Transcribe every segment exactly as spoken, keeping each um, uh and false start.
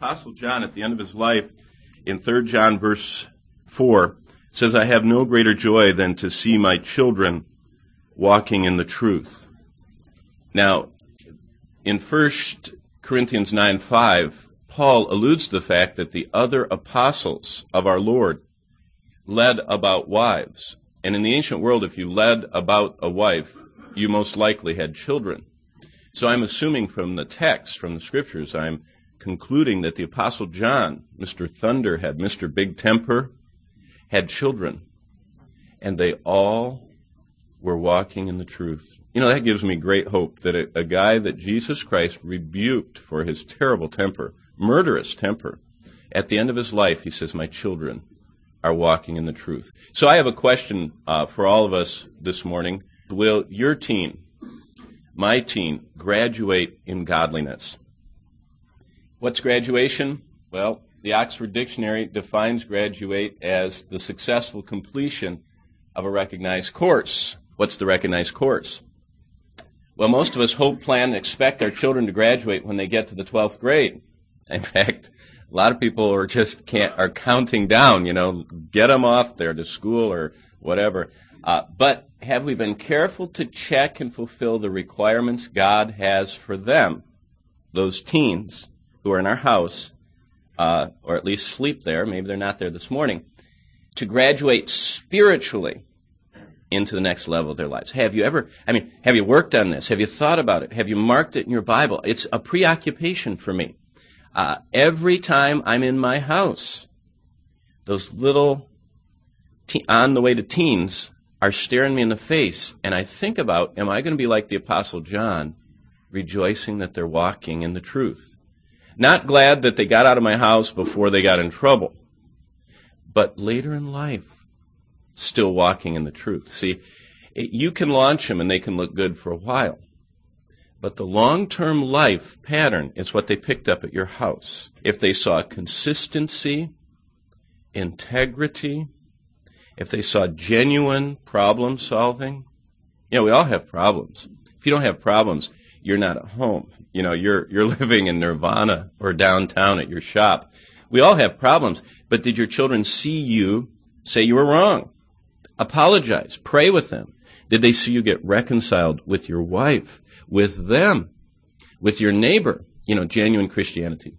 Apostle John, at the end of his life, in Third John verse four, says, I have no greater joy than to see my children walking in the truth. Now, in First Corinthians nine five, Paul alludes to the fact that the other apostles of our Lord led about wives. And in the ancient world, if you led about a wife, you most likely had children. So I'm assuming from the text, from the scriptures, I'm concluding that the Apostle John, Mister Thunderhead, Mister Big Temper, had children. And they all were walking in the truth. You know, that gives me great hope that a, a guy that Jesus Christ rebuked for his terrible temper, murderous temper, at the end of his life, he says, my children are walking in the truth. So I have a question uh, for all of us this morning. Will your teen, my teen, graduate in godliness? What's graduation? Well, the Oxford Dictionary defines graduate as the successful completion of a recognized course. What's the recognized course? Well, most of us hope, plan, and expect our children to graduate when they get to the twelfth grade. In fact, a lot of people are just can't are counting down, you know, get them off there to school or whatever. Uh, but have we been careful to check and fulfill the requirements God has for them, those teens who are in our house, uh, or at least sleep there, maybe they're not there this morning, to graduate spiritually into the next level of their lives? Have you ever, I mean, have you worked on this? Have you thought about it? Have you marked it in your Bible? It's a preoccupation for me. Uh, every time I'm in my house, those little te- on the way to teens are staring me in the face, and I think about, am I going to be like the Apostle John, rejoicing that they're walking in the truth? Not glad that they got out of my house before they got in trouble, but later in life, still walking in the truth. See, you can launch them and they can look good for a while, but the long-term life pattern is what they picked up at your house. If they saw consistency, integrity, if they saw genuine problem solving, you know, we all have problems. If you don't have problems, you're not at home. You know, you're you're living in nirvana or downtown at your shop. We all have problems, but did your children see you say you were wrong? Apologize. Pray with them. Did they see you get reconciled with your wife, with them, with your neighbor? You know, genuine Christianity.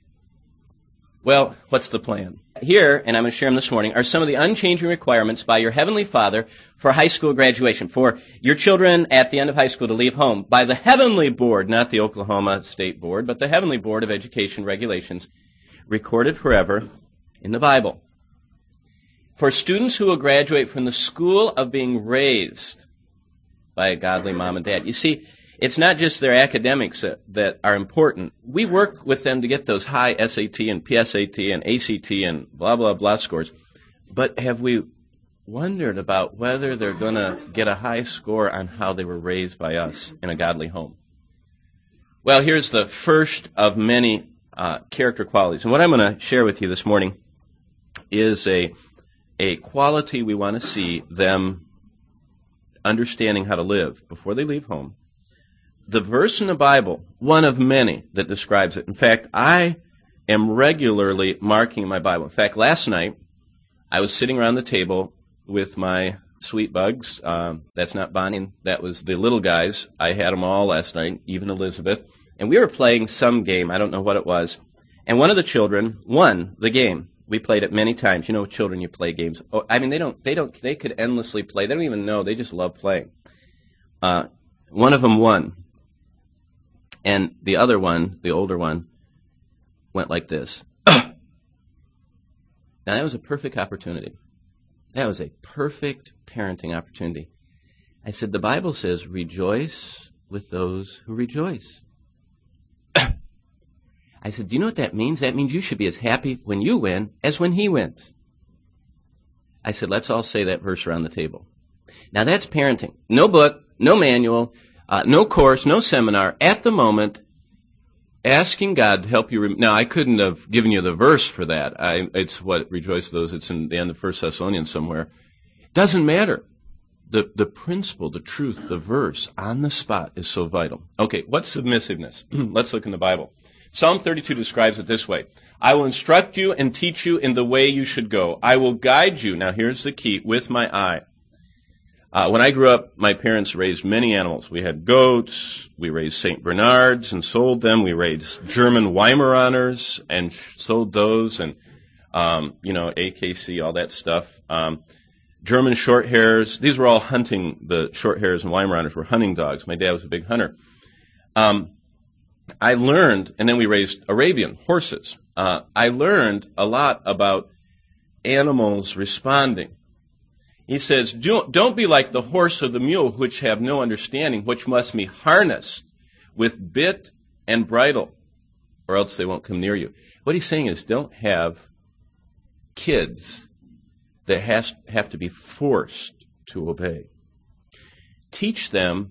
Well, what's the plan? Here, and I'm going to share them this morning, are some of the unchanging requirements by your Heavenly Father for high school graduation, for your children at the end of high school to leave home, by the Heavenly Board, not the Oklahoma State Board, but the Heavenly Board of Education Regulations, recorded forever in the Bible. For students who will graduate from the school of being raised by a godly mom and dad. You see, it's not just their academics that, that are important. We work with them to get those high S A T and P S A T and A C T and blah, blah, blah scores. But have we wondered about whether they're going to get a high score on how they were raised by us in a godly home? Well, here's the first of many uh, character qualities. And what I'm going to share with you this morning is a a quality we want to see them understanding how to live before they leave home. The verse in the Bible, one of many that describes it. In fact, I am regularly marking my Bible. In fact, last night, I was sitting around the table with my sweet bugs. Um, that's not Bonnie. That was the little guys. I had them all last night, even Elizabeth. And we were playing some game. I don't know what it was. And one of the children won the game. We played it many times. You know, with children, you play games. Oh, I mean, they don't, they don't, they could endlessly play. They don't even know. They just love playing. Uh, one of them won. And the other one, the older one, went like this. Now, that was a perfect opportunity. That was a perfect parenting opportunity. I said, the Bible says, rejoice with those who rejoice. I said, do you know what that means? That means you should be as happy when you win as when he wins. I said, let's all say that verse around the table. Now, that's parenting. No book, no manual, uh, no course, no seminar. At the moment, asking God to help you. Rem- now, I couldn't have given you the verse for that. I, it's what rejoice those. It's in the end of First Thessalonians somewhere. Doesn't matter. The the principle, the truth, the verse on the spot is so vital. Okay, what's submissiveness? Let's look in the Bible. Psalm thirty-two describes it this way. I will instruct you and teach you in the way you should go. I will guide you, now here's the key, with my eye. Uh, when I grew up, my parents raised many animals. We had goats, we raised Saint Bernards and sold them. We raised German Weimaraners and sold those, and, um, you know, A K C, all that stuff. Um, German short hairs. These were all hunting, the short hairs and Weimaraners were hunting dogs. My dad was a big hunter. Um, I learned, and then we raised Arabian horses. Uh, I learned a lot about animals responding. He says, Do, don't be like the horse or the mule, which have no understanding, which must be harnessed with bit and bridle, or else they won't come near you. What he's saying is, don't have kids that has, have to be forced to obey. Teach them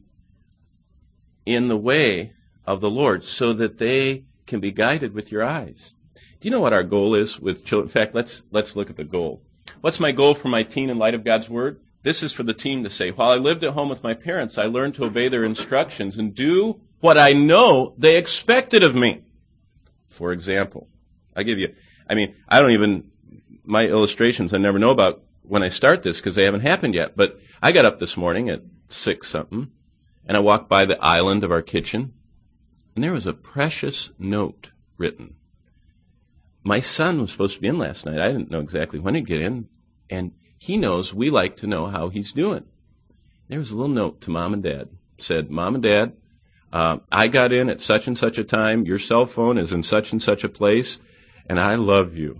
in the way of the Lord so that they can be guided with your eyes. Do you know what our goal is with children? In fact, let's let's look at the goal. What's my goal for my teen in light of God's Word? This is for the teen to say, while I lived at home with my parents, I learned to obey their instructions and do what I know they expected of me. For example, I give you, I mean, I don't even, my illustrations I never know about when I start this because they haven't happened yet. But I got up this morning at six something, and I walked by the island of our kitchen, and there was a precious note written. My son was supposed to be in last night. I didn't know exactly when he'd get in, and he knows we like to know how he's doing. There was a little note to Mom and Dad. It said, Mom and Dad, uh, I got in at such and such a time. Your cell phone is in such and such a place, and I love you.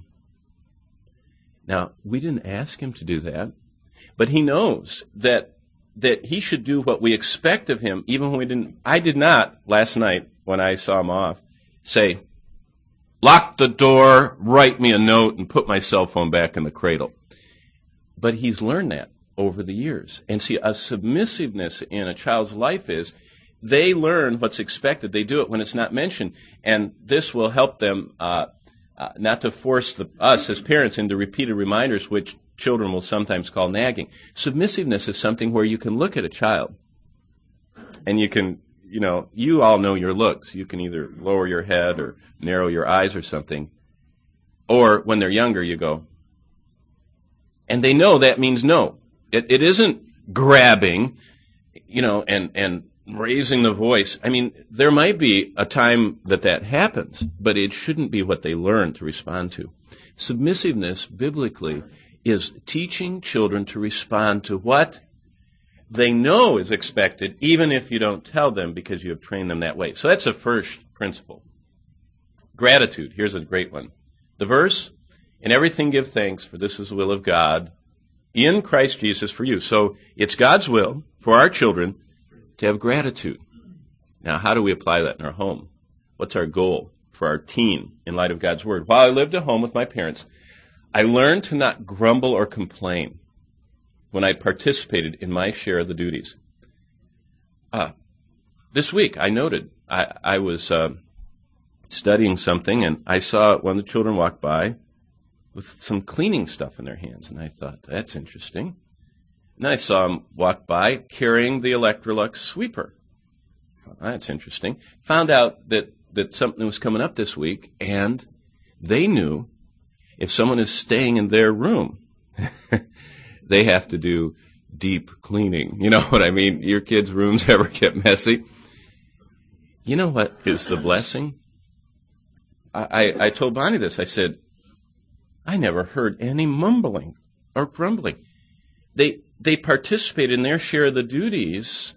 Now, we didn't ask him to do that, but he knows that that he should do what we expect of him, even when we didn't. I did not, last night, when I saw him off, say, lock the door, write me a note, and put my cell phone back in the cradle. But he's learned that over the years. And see, a submissiveness in a child's life is they learn what's expected. They do it when it's not mentioned. And this will help them uh, uh, not to force the, us as parents into repeated reminders, which children will sometimes call nagging. Submissiveness is something where you can look at a child and you can, you know, you all know your looks. You can either lower your head or narrow your eyes or something. Or when they're younger, you go. And they know that means no. It, it isn't grabbing, you know, and, and raising the voice. I mean, there might be a time that that happens, but it shouldn't be what they learn to respond to. Submissiveness, biblically, is teaching children to respond to what they know is expected, even if you don't tell them because you have trained them that way. So that's a first principle. Gratitude. Here's a great one. The verse, in everything give thanks, for this is the will of God in Christ Jesus for you. So it's God's will for our children to have gratitude. Now, how do we apply that in our home? What's our goal for our teen in light of God's Word? While I lived at home with my parents, I learned to not grumble or complain when I participated in my share of the duties. Uh, this week, I noted, I, I was uh, studying something, and I saw one of the children walk by with some cleaning stuff in their hands, and I thought, that's interesting. And I saw them walk by carrying the Electrolux sweeper. That's interesting. Found out that, that something was coming up this week, and they knew if someone is staying in their room, they have to do deep cleaning. You know what I mean? Your kids' rooms ever get messy? You know what is the blessing? I, I, I told Bonnie this. I said, I never heard any mumbling or grumbling. They they participate in their share of the duties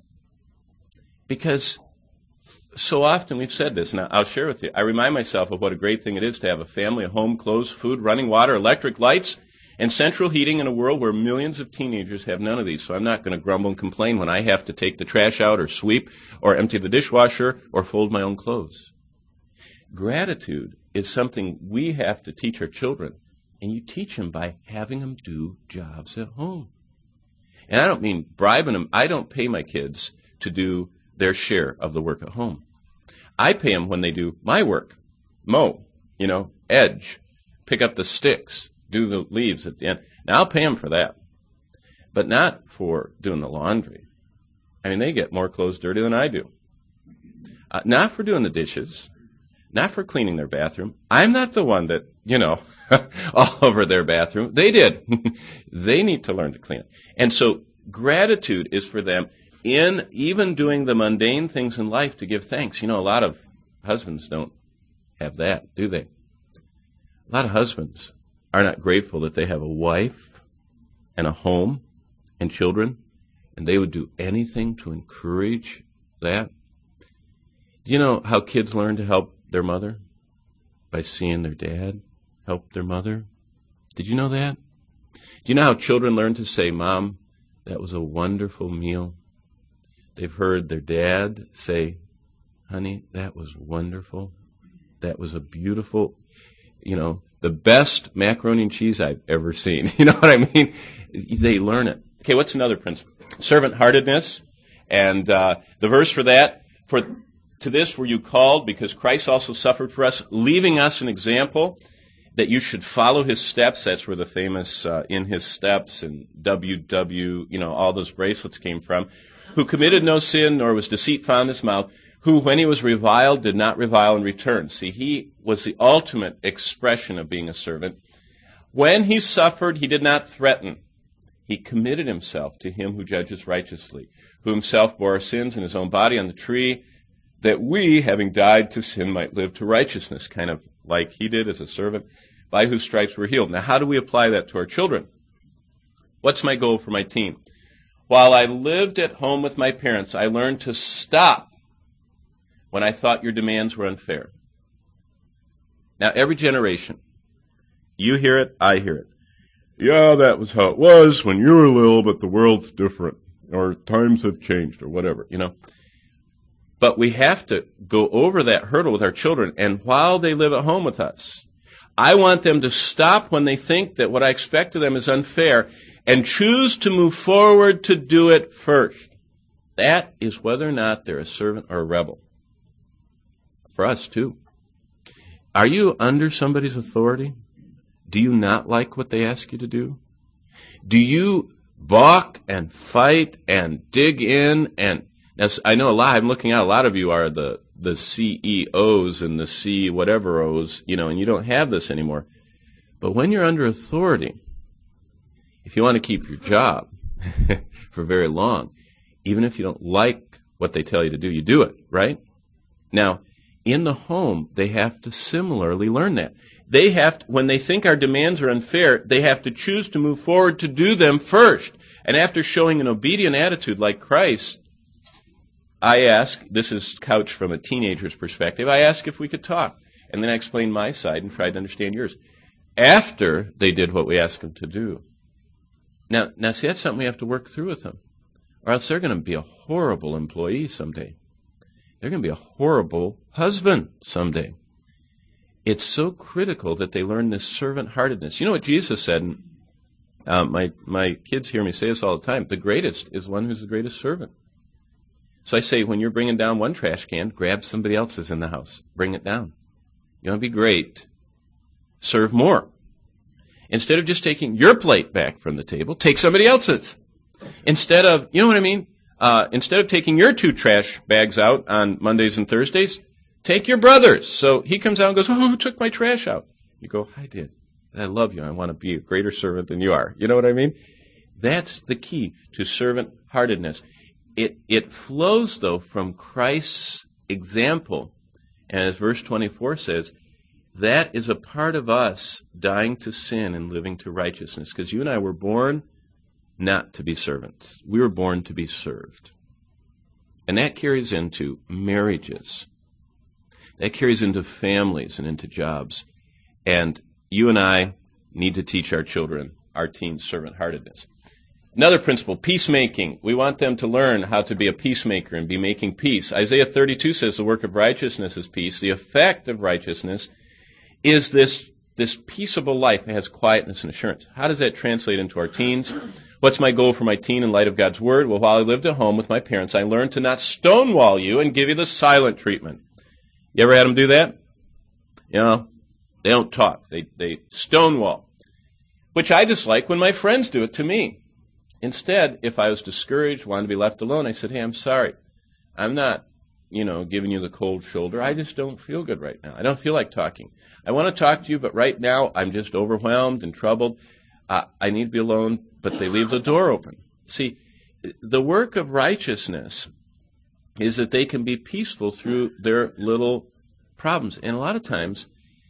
because so often we've said this, and I'll share with you. I remind myself of what a great thing it is to have a family, a home, clothes, food, running water, electric lights, and central heating in a world where millions of teenagers have none of these. So I'm not going to grumble and complain when I have to take the trash out or sweep or empty the dishwasher or fold my own clothes. Gratitude is something we have to teach our children, and you teach them by having them do jobs at home. And I don't mean bribing them. I don't pay my kids to do their share of the work at home. I pay them when they do my work. Mow, you know, edge, pick up the sticks, do the leaves at the end. Now, I'll pay them for that, but not for doing the laundry. I mean, they get more clothes dirty than I do. Uh, not for doing the dishes, not for cleaning their bathroom. I'm not the one that, you know, all over their bathroom. They did. They need to learn to clean it. And so gratitude is for them in even doing the mundane things in life to give thanks. You know, a lot of husbands don't have that, do they? A lot of husbands are not grateful that they have a wife and a home and children, and they would do anything to encourage that. Do you know how kids learn to help their mother? By seeing their dad help their mother. Did you know that? Do you know how children learn to say, Mom, that was a wonderful meal? They've heard their dad say, honey, that was wonderful. That was a beautiful, you know, the best macaroni and cheese I've ever seen. You know what I mean? They learn it. Okay, what's another principle? Servant-heartedness. And uh, the verse for that, for to this were you called, because Christ also suffered for us, leaving us an example that you should follow his steps. That's where the famous uh, in his steps and W W, you know, all those bracelets came from. Who committed no sin, nor was deceit found in his mouth, who, when he was reviled, did not revile in return. See, he was the ultimate expression of being a servant. When he suffered, he did not threaten. He committed himself to him who judges righteously, who himself bore our sins in his own body on the tree, that we, having died to sin, might live to righteousness, kind of like he did as a servant, by whose stripes we're healed. Now, how do we apply that to our children? What's my goal for my teen? While I lived at home with my parents, I learned to stop when I thought your demands were unfair. Now, every generation, you hear it, I hear it. Yeah, that was how it was when you were little, but the world's different, or times have changed, or whatever, you know. But we have to go over that hurdle with our children, and while they live at home with us, I want them to stop when they think that what I expect of them is unfair, and choose to move forward to do it first. That is whether or not they're a servant or a rebel. For us, too. Are you under somebody's authority? Do you not like what they ask you to do? Do you balk and fight and dig in? And as I know a lot, I'm looking at a lot of you are the, the C E Os and the C whatever O's, you know, and you don't have this anymore. But when you're under authority, if you want to keep your job for very long, even if you don't like what they tell you to do, you do it, right? Now, in the home, they have to similarly learn that. They have to, when they think our demands are unfair, they have to choose to move forward to do them first. And after showing an obedient attitude like Christ, I ask, this is couched from a teenager's perspective, I ask if we could talk. And then I explained my side and tried to understand yours. After they did what we asked them to do. Now, now see, that's something we have to work through with them. Or else they're going to be a horrible employee someday. They're going to be a horrible husband someday. It's so critical that they learn this servant-heartedness. You know what Jesus said? And, uh, my, my kids hear me say this all the time. The greatest is one who's the greatest servant. So I say, when you're bringing down one trash can, grab somebody else's in the house. Bring it down. You want to be great. Serve more. Instead of just taking your plate back from the table, take somebody else's. Instead of, you know what I mean? Uh, instead of taking your two trash bags out on Mondays and Thursdays, take your brother's. So he comes out and goes, oh, who took my trash out? You go, I did. I love you. I want to be a greater servant than you are. You know what I mean? That's the key to servant-heartedness. It, it flows, though, from Christ's example. And as verse twenty-four says, that is a part of us dying to sin and living to righteousness. Because you and I were born not to be servants. We were born to be served. And that carries into marriages. That carries into families and into jobs. And you and I need to teach our children, our teens, servant-heartedness. Another principle, peacemaking. We want them to learn how to be a peacemaker and be making peace. Isaiah thirty-two says the work of righteousness is peace. The effect of righteousness is this, this peaceable life that has quietness and assurance. How does that translate into our teens? What's my goal for my teen in light of God's Word? Well, while I lived at home with my parents, I learned to not stonewall you and give you the silent treatment. You ever had them do that? You know, they don't talk. They, they stonewall, which I dislike when my friends do it to me. Instead, if I was discouraged, wanted to be left alone, I said, hey, I'm sorry. I'm not you know, giving you the cold shoulder. I just don't feel good right now. I don't feel like talking. I want to talk to you, but right now I'm just overwhelmed and troubled. Uh, I need to be alone, but they leave the door open. See, the work of righteousness is that they can be peaceful through their little problems. And a lot of times,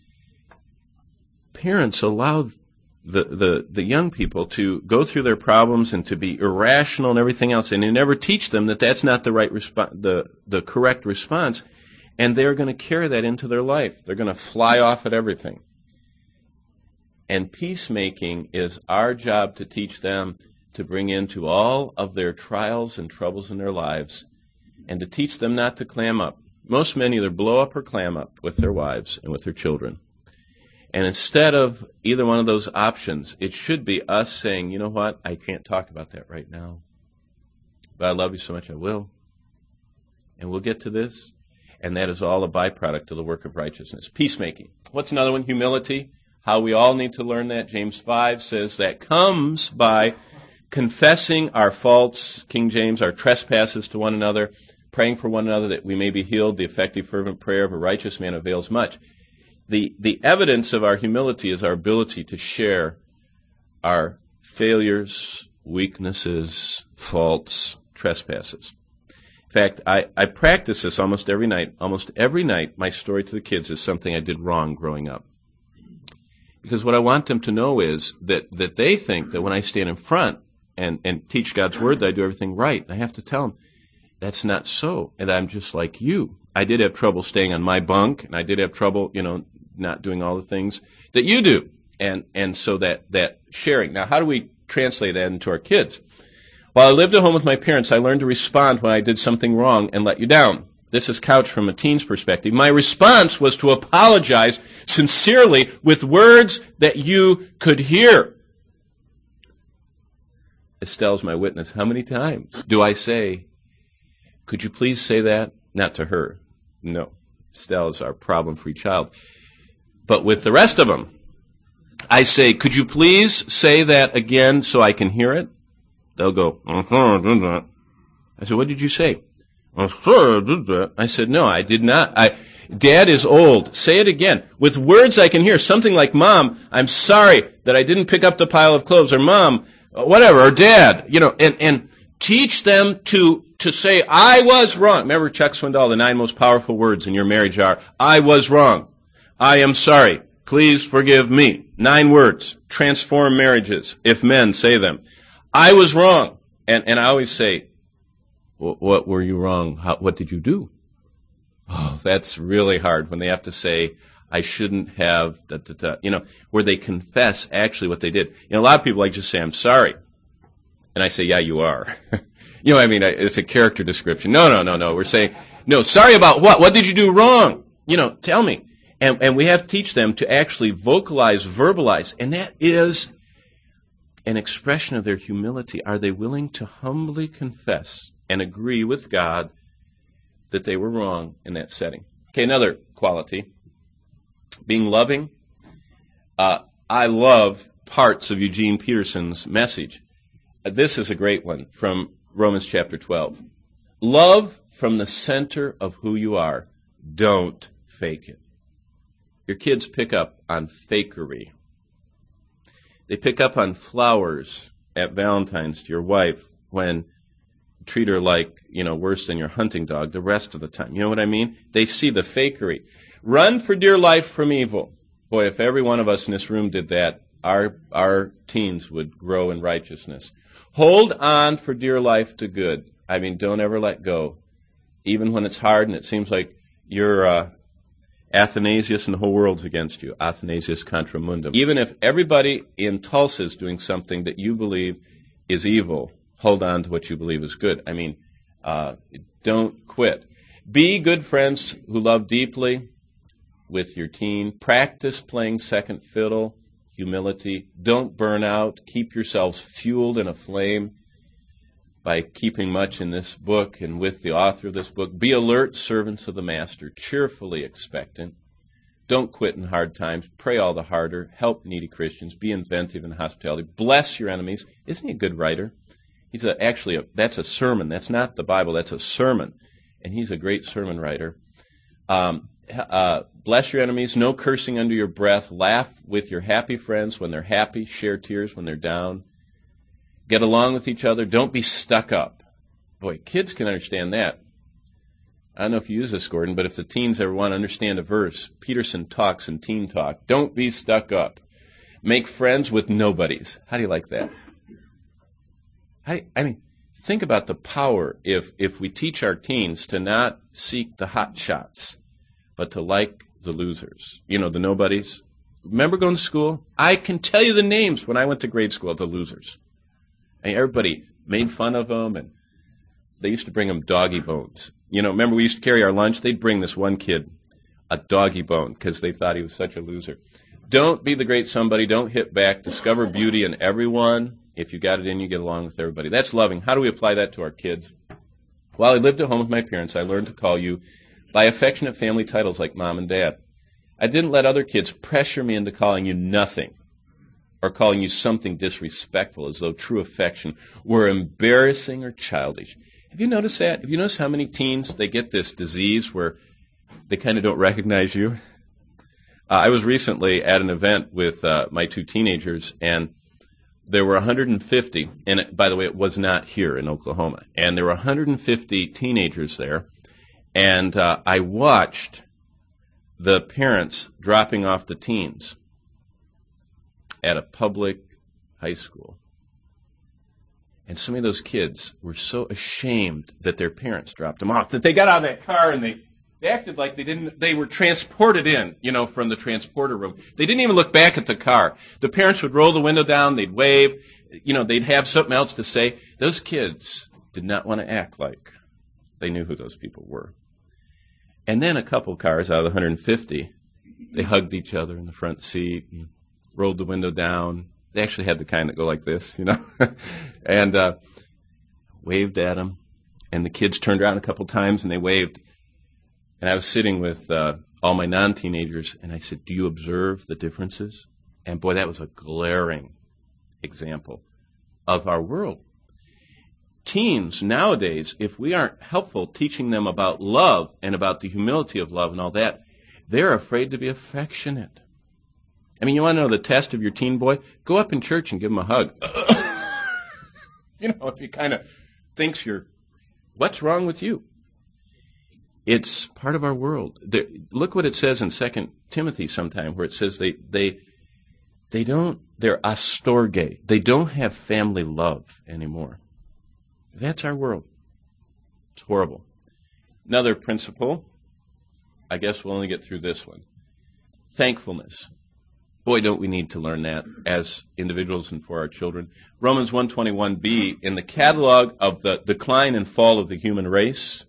parents allow the, the, the young people to go through their problems and to be irrational and everything else, and they never teach them that that's not the right response, the, the correct response, and they're going to carry that into their life. They're going to fly off at everything. And peacemaking is our job to teach them to bring into all of their trials and troubles in their lives, and to teach them not to clam up. Most men either blow up or clam up with their wives and with their children. And instead of either one of those options, it should be us saying, you know what, I can't talk about that right now, but I love you so much I will. And we'll get to this. And that is all a byproduct of the work of righteousness. Peacemaking. What's another one? Humility. How we all need to learn that. James five says that comes by confessing our faults, King James, our trespasses to one another, praying for one another that we may be healed. The effective fervent prayer of a righteous man avails much. The, the evidence of our humility is our ability to share our failures, weaknesses, faults, trespasses. In fact, I, I practice this almost every night. Almost every night, my story to the kids is something I did wrong growing up. Because what I want them to know is that, that they think that when I stand in front and, and teach God's Word, that I do everything right. I have to tell them, that's not so. And I'm just like you. I did have trouble staying on my bunk, and I did have trouble, you know, not doing all the things that you do. And and so that, that sharing. Now, how do we translate that into our kids? While I lived at home with my parents, I learned to respond when I did something wrong and let you down. This is couched from a teen's perspective. My response was to apologize sincerely with words that you could hear. Estelle's my witness. How many times do I say, could you please say that? Not to her. No. Estelle is our problem-free child. But with the rest of them, I say, could you please say that again so I can hear it? They'll go, I said, what did you say? I said, no, I did not. I, Dad is old. Say it again. With words I can hear. Something like, Mom, I'm sorry that I didn't pick up the pile of clothes. Or Mom, whatever. Or Dad. You know, and, and teach them to, to say, I was wrong. Remember Chuck Swindoll, the nine most powerful words in your marriage are, I was wrong. I am sorry. Please forgive me. Nine words. Transform marriages, if men say them. I was wrong. And, and I always say, what were you wrong? How, what did you do? Oh, that's really hard when they have to say, I shouldn't have, da, da, da, you know, where they confess actually what they did. You know, a lot of people like just say, I'm sorry. And I say, yeah, you are. You know, I mean, it's a character description. No, no, no, no. We're saying, no, sorry about what? What did you do wrong? You know, tell me. And, and we have to teach them to actually vocalize, verbalize. And that is an expression of their humility. Are they willing to humbly confess and agree with God that they were wrong in that setting? Okay, another quality, being loving. Uh, I love parts of Eugene Peterson's message. Uh, this is a great one from Romans chapter twelve. Love from the center of who you are. Don't fake it. Your kids pick up on fakery. They pick up on flowers at Valentine's to your wife when treat her like, you know, worse than your hunting dog the rest of the time. You know what I mean? They see the fakery. Run for dear life from evil. Boy, if every one of us in this room did that, our our teens would grow in righteousness. Hold on for dear life to good. I mean, don't ever let go. Even when it's hard and it seems like you're uh, Athanasius and the whole world's against you. Athanasius contra mundum. Even if everybody in Tulsa is doing something that you believe is evil, hold on to what you believe is good. I mean, uh, don't quit. Be good friends who love deeply with your teen. Practice playing second fiddle, humility. Don't burn out. Keep yourselves fueled and aflame by keeping much in this book and with the author of this book. Be alert servants of the Master, cheerfully expectant. Don't quit in hard times. Pray all the harder. Help needy Christians. Be inventive in hospitality. Bless your enemies. Isn't he a good writer? He's a, actually, a, that's a sermon. That's not the Bible. That's a sermon. and he's a great sermon writer. Um, uh, bless your enemies, no cursing under your breath, laugh with your happy friends when they're happy, share tears when they're down, get along with each other, don't be stuck up. Boy, kids can understand that. I don't know if you use this, Gordon, but if the teens ever want to understand a verse, Peterson talks in Teen Talk, don't be stuck up. Make friends with nobodies. How do you like that? I, I mean, think about the power if, if we teach our teens to not seek the hot shots, but to like the losers. You know, the nobodies. Remember going to school? I can tell you the names when I went to grade school of the losers. And everybody made fun of them, and they used to bring them doggy bones. You know, remember we used to carry our lunch? They'd bring this one kid a doggy bone because they thought he was such a loser. Don't be the great somebody. Don't hit back. Discover beauty in everyone. If you got it in, you get along with everybody. That's loving. How do we apply that to our kids? While I lived at home with my parents, I learned to call you by affectionate family titles like Mom and Dad. I didn't let other kids pressure me into calling you nothing or calling you something disrespectful as though true affection were embarrassing or childish. Have you noticed that? Have you noticed how many teens, they get this disease where they kind of don't recognize you? Uh, I was recently at an event with uh, my two teenagers, and there were one hundred fifty, and it, by the way, it was not here in Oklahoma, and there were one hundred fifty teenagers there, and uh, I watched the parents dropping off the teens at a public high school. And some of those kids were so ashamed that their parents dropped them off that they got out of that car and they, they acted like they didn't, they were transported in, you know, from the transporter room. They didn't even look back at the car. The parents would roll the window down, they'd wave, you know, they'd have something else to say. Those kids did not want to act like they knew who those people were. And then a couple cars out of the one hundred fifty, they hugged each other in the front seat, and rolled the window down. They actually had the kind that go like this, you know, and uh, waved at them. And the kids turned around a couple times and they waved. And I was sitting with uh, all my non-teenagers, and I said, do you observe the differences? And boy, that was a glaring example of our world. Teens nowadays, if we aren't helpful teaching them about love and about the humility of love and all that, they're afraid to be affectionate. I mean, you want to know the test of your teen boy? Go up in church and give him a hug. You know, if he kind of thinks you're, what's wrong with you? It's part of our world. There, look what it says in Second Timothy sometime, where it says they they they don't, they're astorge. They don't have family love anymore. That's our world. It's horrible. Another principle, I guess we'll only get through this one. Thankfulness. Boy, don't we need to learn that as individuals and for our children. Romans one twenty-one b, in the catalog of the decline and fall of the human race,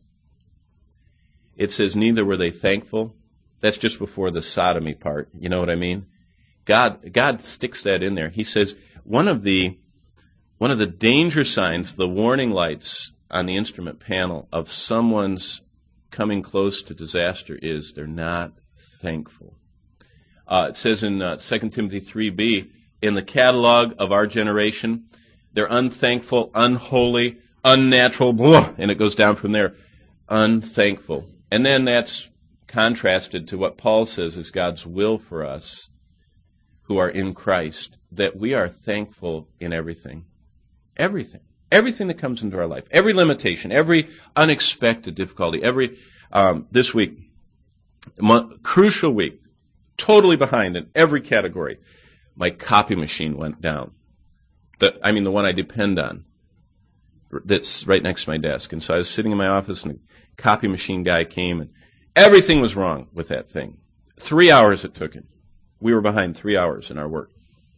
it says, neither were they thankful. That's just before the sodomy part. You know what I mean? God, God sticks that in there. He says, one of the, one of the danger signs, the warning lights on the instrument panel of someone's coming close to disaster is they're not thankful. Uh, it says in uh, Second Timothy three b, in the catalog of our generation, they're unthankful, unholy, unnatural, blah, and it goes down from there, unthankful. And then that's contrasted to what Paul says is God's will for us who are in Christ, that we are thankful in everything. Everything. Everything that comes into our life. Every limitation, every unexpected difficulty, every, um, this week, month, crucial week, totally behind in every category. My copy machine went down. The, I mean, the one I depend on. That's right next to my desk. And so I was sitting in my office, and a copy machine guy came, and everything was wrong with that thing. Three hours it took him. We were behind three hours in our work.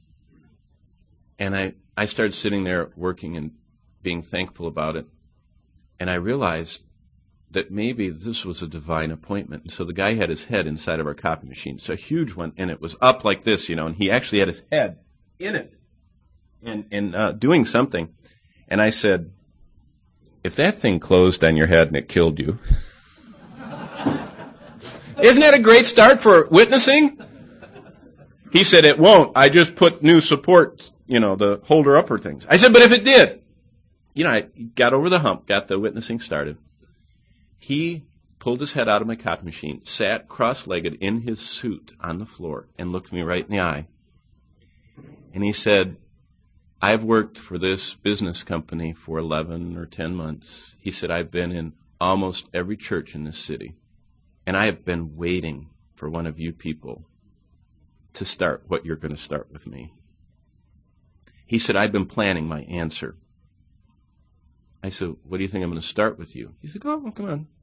And I, I started sitting there working and being thankful about it. And I realized that maybe this was a divine appointment. And so the guy had his head inside of our copy machine. It's a huge one, and it was up like this, you know, and he actually had his head in it and, and uh, doing something. And I said, if that thing closed on your head and it killed you, isn't that a great start for witnessing? He said, it won't. I just put new support, you know, the holder-upper things. I said, but if it did, you know, I got over the hump, got the witnessing started. He pulled his head out of my copy machine, sat cross-legged in his suit on the floor, and looked me right in the eye. And he said, I've worked for this business company for eleven or ten months. He said, I've been in almost every church in this city, and I have been waiting for one of you people to start what you're going to start with me. He said, I've been planning my answer. I said, what do you think I'm going to start with you? He said, oh, come on.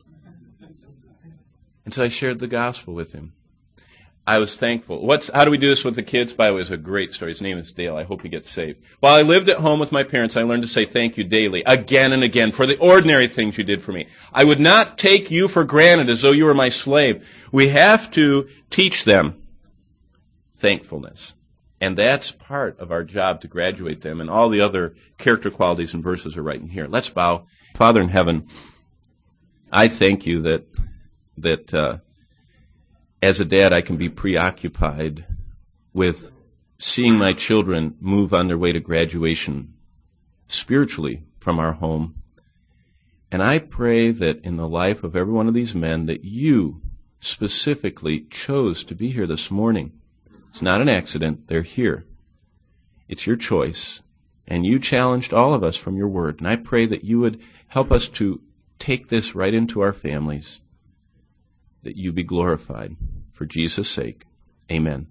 And so I shared the gospel with him. I was thankful. What's, how do we do this with the kids? By the way, it's a great story. His name is Dale. I hope he gets saved. While I lived at home with my parents, I learned to say thank you daily, again and again, for the ordinary things you did for me. I would not take you for granted as though you were my slave. We have to teach them thankfulness. And that's part of our job to graduate them. And all the other character qualities and verses are right in here. Let's bow. Father in heaven, I thank you that, that, uh, as a dad, I can be preoccupied with seeing my children move on their way to graduation spiritually from our home. And I pray that in the life of every one of these men that you specifically chose to be here this morning. It's not an accident. They're here. It's your choice. And you challenged all of us from your word. And I pray that you would help us to take this right into our families, that you be glorified. For Jesus' sake, amen.